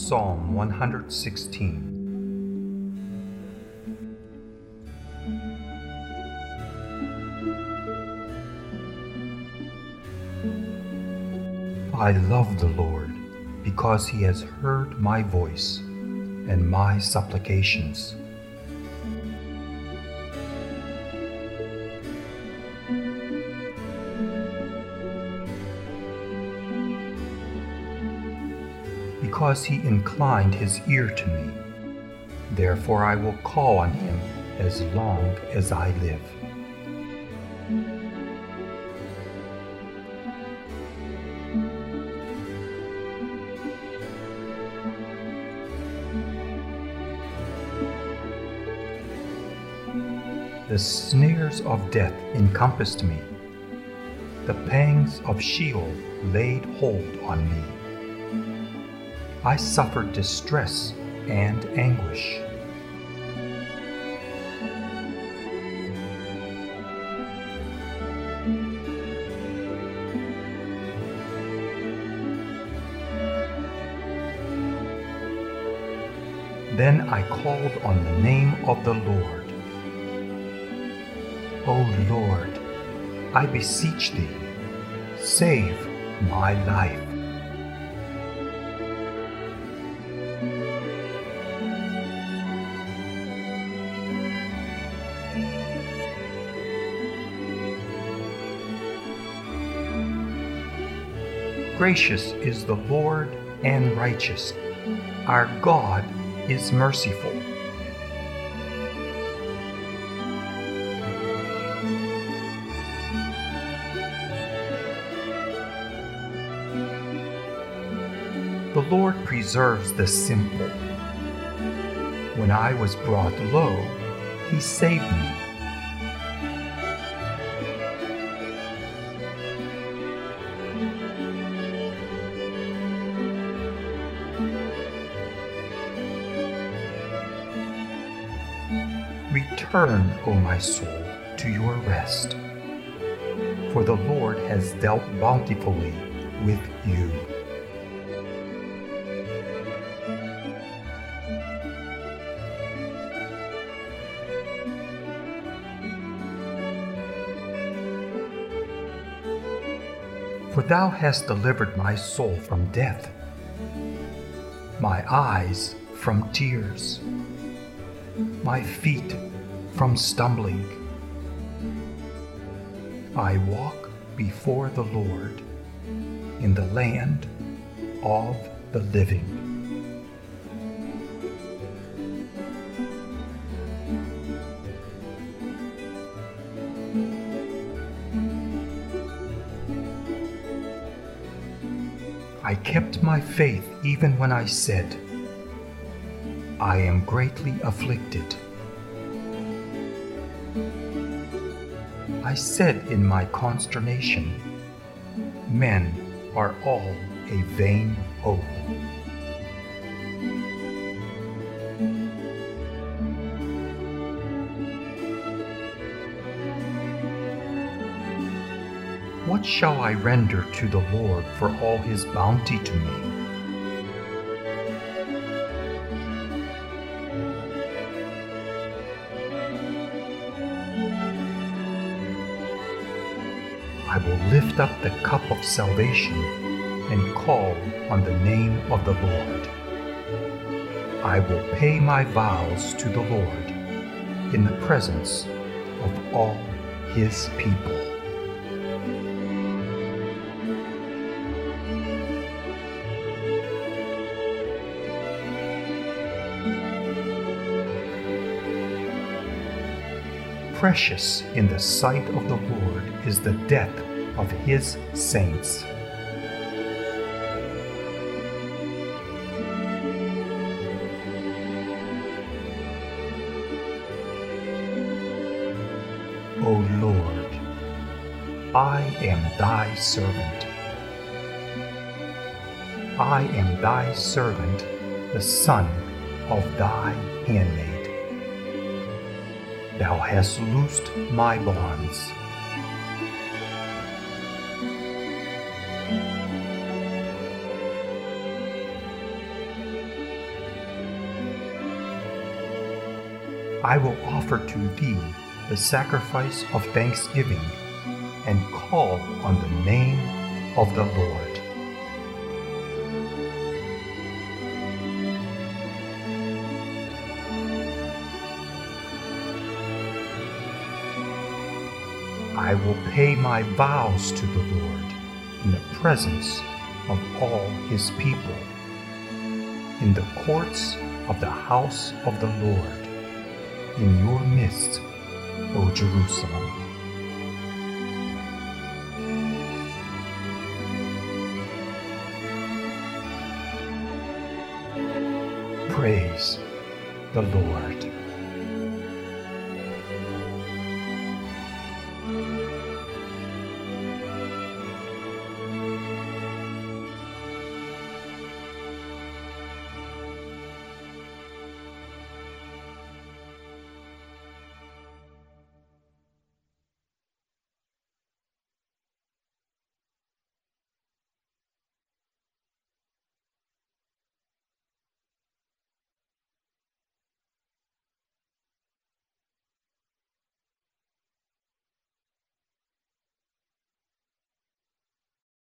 Psalm 116. I love the Lord because He has heard my voice and my supplications. Because He inclined His ear to me, therefore I will call on Him as long as I live. The snares of death encompassed me. The pangs of Sheol laid hold on me. I suffered distress and anguish. Then I called on the name of the Lord. O Lord, I beseech Thee, save my life. Gracious is the Lord and righteous. Our God is merciful. The Lord preserves the simple. When I was brought low, He saved me. Return, O my soul, to your rest, for the Lord has dealt bountifully with you. For Thou hast delivered my soul from death, my eyes from tears, my feet from stumbling. I walk before the Lord in the land of the living. I kept my faith even when I said, I am greatly afflicted. I said in my consternation, men are all a vain hope. What shall I render to the Lord for all His bounty to me? I will lift up the cup of salvation and call on the name of the Lord. I will pay my vows to the Lord in the presence of all His people. Precious in the sight of the Lord is the death of His saints. O Lord, I am Thy servant. I am Thy servant, the son of Thy handmaid. Thou hast loosed my bonds. I will offer to thee the sacrifice of thanksgiving and call on the name of the Lord. I will pay my vows to the Lord in the presence of all his people, in the courts of the house of the Lord, in your midst, O Jerusalem. Praise the Lord.